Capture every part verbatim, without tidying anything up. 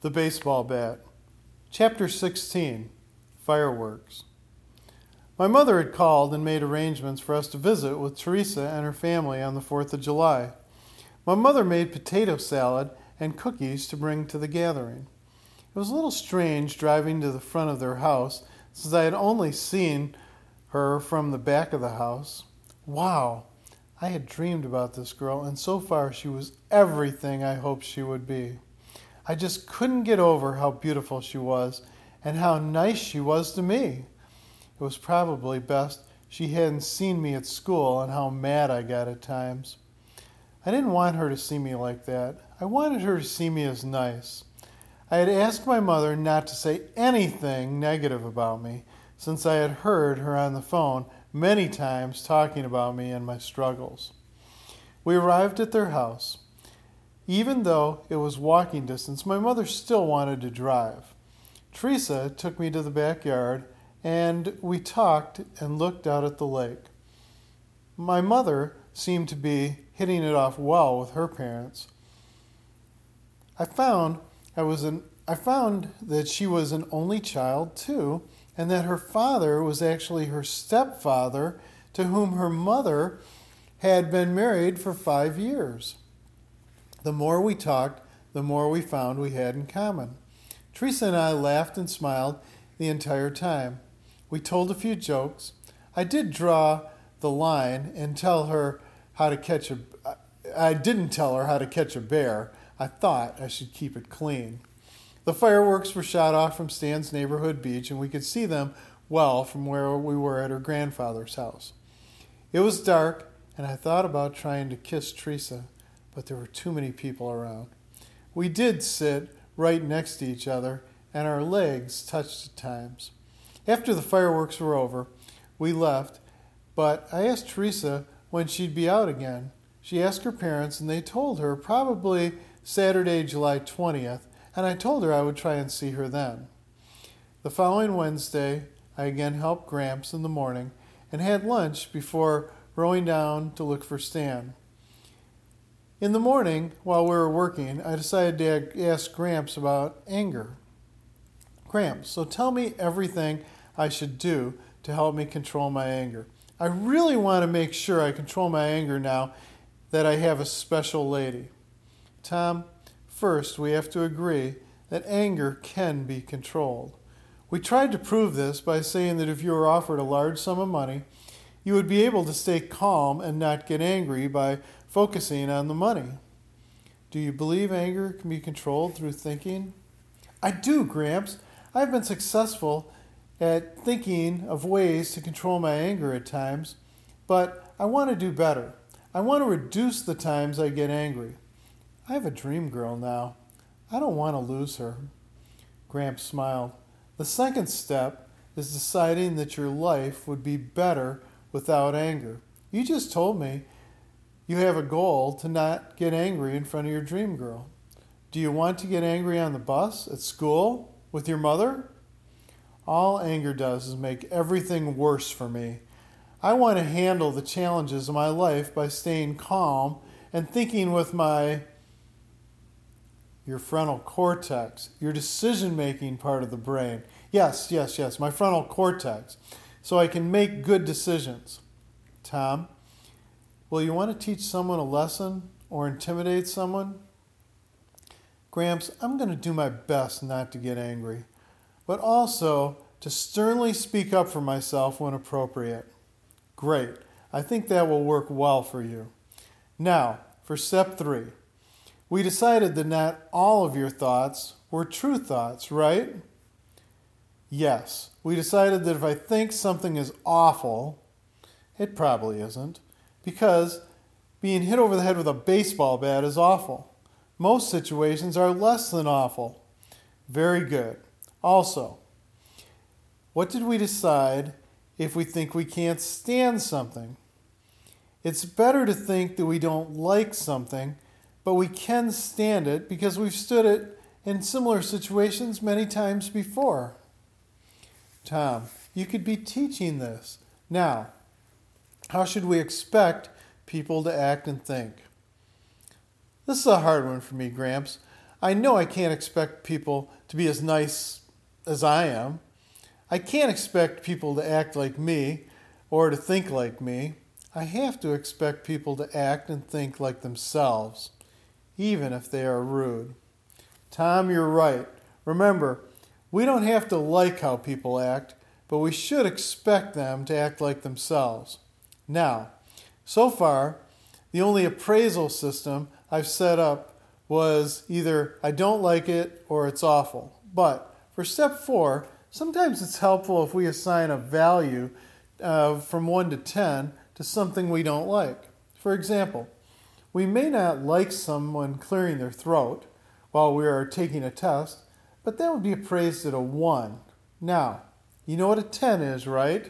The Baseball Bat. Chapter sixteen. Fireworks. My mother had called and made arrangements for us to visit with Teresa and her family on the fourth of July. My mother made potato salad and cookies to bring to the gathering. It was a little strange driving to the front of their house, since I had only seen her from the back of the house. Wow! I had dreamed about this girl, and so far she was everything I hoped she would be. I just couldn't get over how beautiful she was and how nice she was to me. It was probably best she hadn't seen me at school and how mad I got at times. I didn't want her to see me like that. I wanted her to see me as nice. I had asked my mother not to say anything negative about me, since I had heard her on the phone many times talking about me and my struggles. We arrived at their house. Even though it was walking distance, my mother still wanted to drive. Teresa took me to the backyard, and we talked and looked out at the lake. My mother seemed to be hitting it off well with her parents. I found I was an I found that she was an only child too, and that her father was actually her stepfather, to whom her mother had been married for five years. The more we talked, the more we found we had in common. Teresa and I laughed and smiled the entire time. We told a few jokes. I did draw the line and tell her how to catch a... I didn't tell her how to catch a bear. I thought I should keep it clean. The fireworks were shot off from Stan's neighborhood beach, and we could see them well from where we were at her grandfather's house. It was dark, and I thought about trying to kiss Teresa, but there were too many people around. We did sit right next to each other, and our legs touched at times. After the fireworks were over, we left, but I asked Teresa when she'd be out again. She asked her parents, and they told her probably Saturday, July twentieth, and I told her I would try and see her then. The following Wednesday, I again helped Gramps in the morning and had lunch before rowing down to look for Stan. In the morning, while we were working, I decided to ask Gramps about anger. Gramps, so tell me everything I should do to help me control my anger. I really want to make sure I control my anger now that I have a special lady. Tom, first we have to agree that anger can be controlled. We tried to prove this by saying that if you were offered a large sum of money, you would be able to stay calm and not get angry by focusing on the money. Do you believe anger can be controlled through thinking? I do, Gramps. I've been successful at thinking of ways to control my anger at times, but I want to do better. I want to reduce the times I get angry. I have a dream girl now. I don't want to lose her. Gramps smiled. The second step is deciding that your life would be better without anger. You just told me you have a goal to not get angry in front of your dream girl. Do you want to get angry on the bus, at school, with your mother? All anger does is make everything worse for me. I want to handle the challenges of my life by staying calm and thinking with my, your frontal cortex, your decision-making part of the brain. Yes, yes, yes, my frontal cortex, so I can make good decisions. Tom, will you want to teach someone a lesson or intimidate someone? Gramps, I'm going to do my best not to get angry, but also to sternly speak up for myself when appropriate. Great. I think that will work well for you. Now, for step three. We decided that not all of your thoughts were true thoughts, right? Yes. We decided that if I think something is awful, it probably isn't, because being hit over the head with a baseball bat is awful. Most situations are less than awful. Very good. Also, what did we decide if we think we can't stand something? It's better to think that we don't like something, but we can stand it because we've stood it in similar situations many times before. Tom, you could be teaching this. Now, how should we expect people to act and think? This is a hard one for me, Gramps. I know I can't expect people to be as nice as I am. I can't expect people to act like me or to think like me. I have to expect people to act and think like themselves, even if they are rude. Tom, you're right. Remember, we don't have to like how people act, but we should expect them to act like themselves. Now, so far, the only appraisal system I've set up was either I don't like it or it's awful. But for step four, sometimes it's helpful if we assign a value uh, from one to ten to something we don't like. For example, we may not like someone clearing their throat while we are taking a test, but that would be appraised at a one. Now, you know what a ten is, right?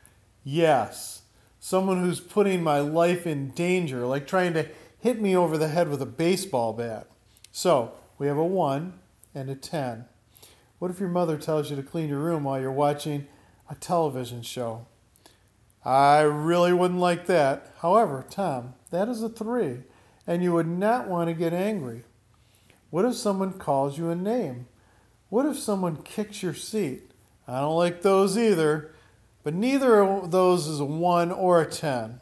Yes, someone who's putting my life in danger, like trying to hit me over the head with a baseball bat. So, we have a one and a ten. What if your mother tells you to clean your room while you're watching a television show? I really wouldn't like that. However, Tom, that is a three, and you would not want to get angry. What if someone calls you a name? What if someone kicks your seat? I don't like those either, but neither of those is a one or a ten.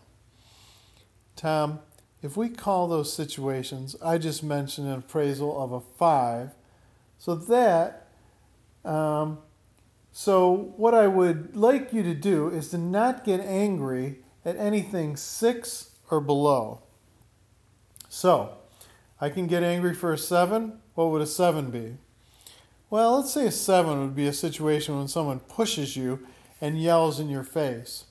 Tom, if we call those situations I just mentioned an appraisal of a five, so that, um, so what I would like you to do is to not get angry at anything six or below. So, I can get angry for a seven. What would a seven be? Well, let's say a seven would be a situation when someone pushes you and yells in your face.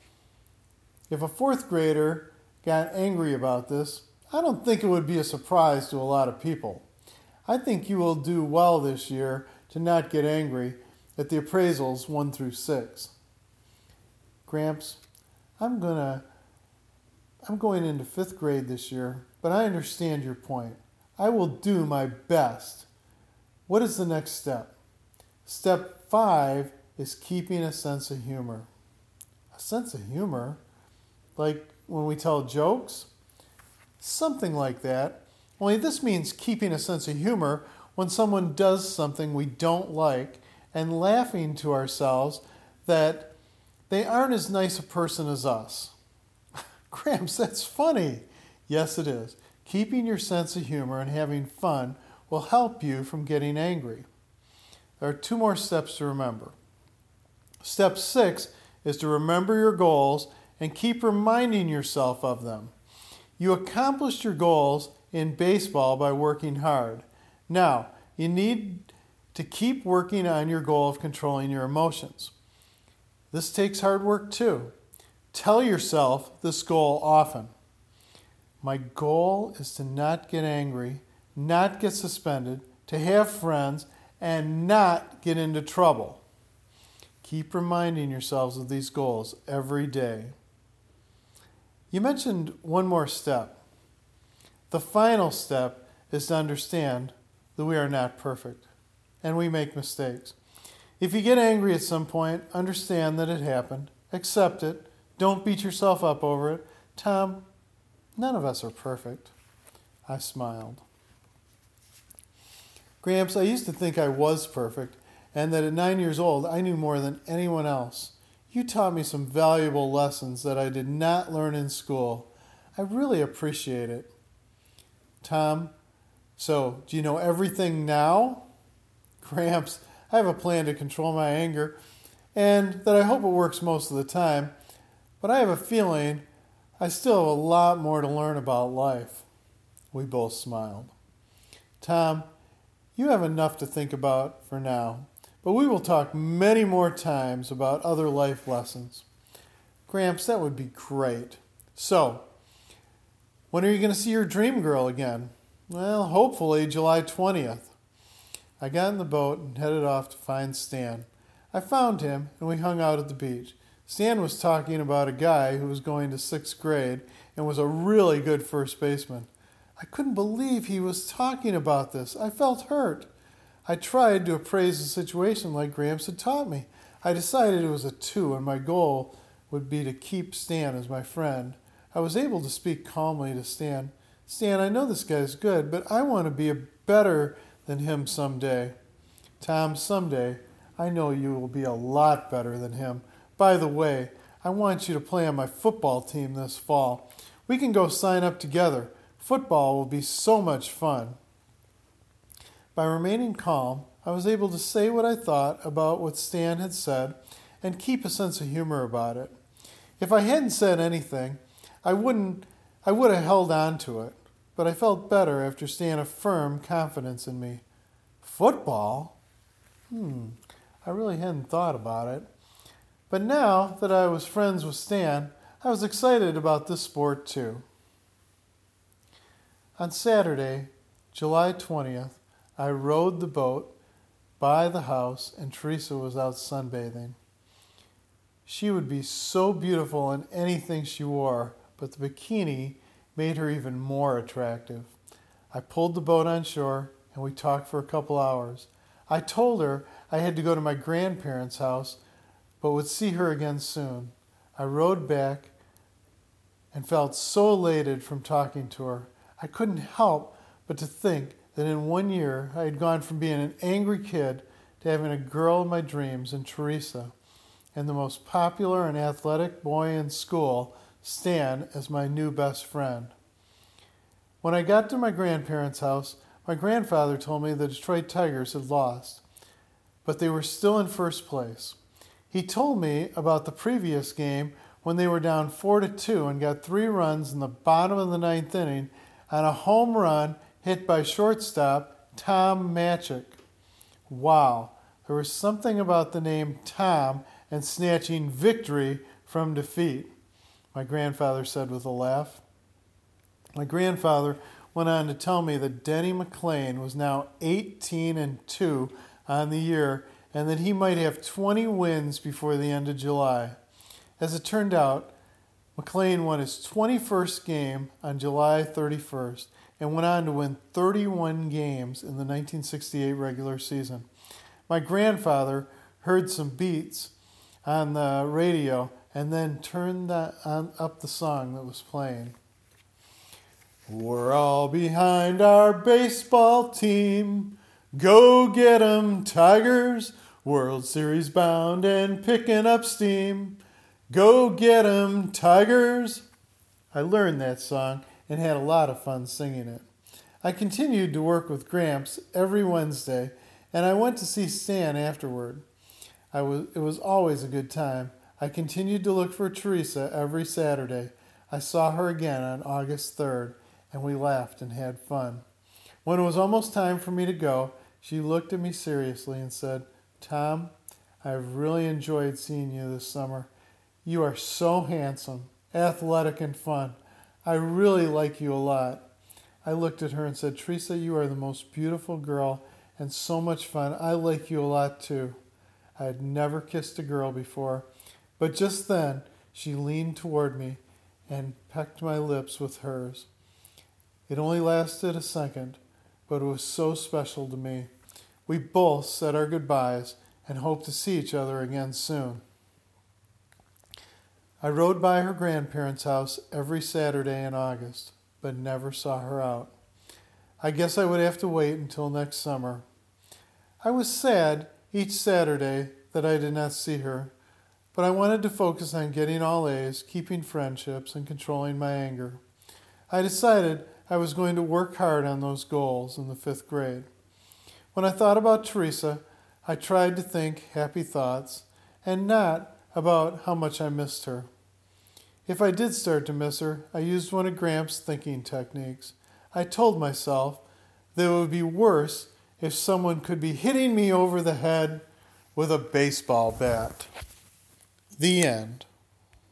If a fourth grader got angry about this, I don't think it would be a surprise to a lot of people. I think you will do well this year to not get angry at the appraisals one through six. Gramps, I'm gonna I'm going into fifth grade this year, but I understand your point. I will do my best. What is the next step? Step five is keeping a sense of humor. A sense of humor? Like when we tell jokes? Something like that. Only this means keeping a sense of humor when someone does something we don't like and laughing to ourselves that they aren't as nice a person as us. Gramps, that's funny. Yes, it is. Keeping your sense of humor and having fun will help you from getting angry. There are two more steps to remember. Step six is to remember your goals and keep reminding yourself of them. You accomplished your goals in baseball by working hard. Now, you need to keep working on your goal of controlling your emotions. This takes hard work too. Tell yourself this goal often. My goal is to not get angry, not get suspended, to have friends, and not get into trouble. Keep reminding yourselves of these goals every day. You mentioned one more step. The final step is to understand that we are not perfect and we make mistakes. If you get angry at some point, understand that it happened. Accept it. Don't beat yourself up over it. Tom, none of us are perfect. I smiled. Gramps, I used to think I was perfect and that at nine years old I knew more than anyone else. You taught me some valuable lessons that I did not learn in school. I really appreciate it. Tom, so do you know everything now? Gramps, I have a plan to control my anger and that I hope it works most of the time, but I have a feeling I still have a lot more to learn about life. We both smiled. Tom, you have enough to think about for now, but we will talk many more times about other life lessons. Gramps, that would be great. So, when are you going to see your dream girl again? Well, hopefully July twentieth. I got in the boat and headed off to find Stan. I found him and we hung out at the beach. Stan was talking about a guy who was going to sixth grade and was a really good first baseman. I couldn't believe he was talking about this. I felt hurt. I tried to appraise the situation like Gramps had taught me. I decided it was a two and my goal would be to keep Stan as my friend. I was able to speak calmly to Stan. Stan, I know this guy's good, but I want to be a better than him someday. Tom, someday, I know you will be a lot better than him. By the way, I want you to play on my football team this fall. We can go sign up together. Football will be so much fun." By remaining calm, I was able to say what I thought about what Stan had said and keep a sense of humor about it. If I hadn't said anything, I wouldn't I would have held on to it, but I felt better after Stan affirmed confidence in me. Football? Hmm, I really hadn't thought about it. But now that I was friends with Stan, I was excited about this sport too. On Saturday, July twentieth, I rowed the boat by the house and Teresa was out sunbathing. She would be so beautiful in anything she wore, but the bikini made her even more attractive. I pulled the boat on shore and we talked for a couple hours. I told her I had to go to my grandparents' house, but would see her again soon. I rowed back and felt so elated from talking to her. I couldn't help but to think that in one year I had gone from being an angry kid to having a girl of my dreams in Teresa, and the most popular and athletic boy in school, Stan, as my new best friend. When I got to my grandparents' house, my grandfather told me the Detroit Tigers had lost, but they were still in first place. He told me about the previous game when they were down four to two and got three runs in the bottom of the ninth inning on a home run hit by shortstop Tom Matchik. Wow, there was something about the name Tom and snatching victory from defeat, my grandfather said with a laugh. My grandfather went on to tell me that Denny McLain was now eighteen and two on the year and that he might have twenty wins before the end of July. As it turned out, McLain won his twenty-first game on July thirty-first and went on to win thirty-one games in the nineteen sixty-eight regular season. My grandfather heard some beats on the radio and then turned that on, up the song that was playing. We're all behind our baseball team. Go get 'em, Tigers. World Series bound and picking up steam. Go get 'em, Tigers. I learned that song and had a lot of fun singing it. I continued to work with Gramps every Wednesday, and I went to see Stan afterward. I was, it was always a good time. I continued to look for Teresa every Saturday. I saw her again on August third, and we laughed and had fun. When it was almost time for me to go, she looked at me seriously and said, "Tom, I've really enjoyed seeing you this summer. You are so handsome, athletic, and fun. I really like you a lot." I looked at her and said, "Teresa, you are the most beautiful girl and so much fun. I like you a lot too." I had never kissed a girl before, but just then she leaned toward me and pecked my lips with hers. It only lasted a second, but it was so special to me. We both said our goodbyes and hoped to see each other again soon. I rode by her grandparents' house every Saturday in August, but never saw her out. I guess I would have to wait until next summer. I was sad each Saturday that I did not see her, but I wanted to focus on getting all A's, keeping friendships, and controlling my anger. I decided I was going to work hard on those goals in the fifth grade. When I thought about Teresa, I tried to think happy thoughts and not about how much I missed her. If I did start to miss her, I used one of Gramps' thinking techniques. I told myself that it would be worse if someone could be hitting me over the head with a baseball bat. The end.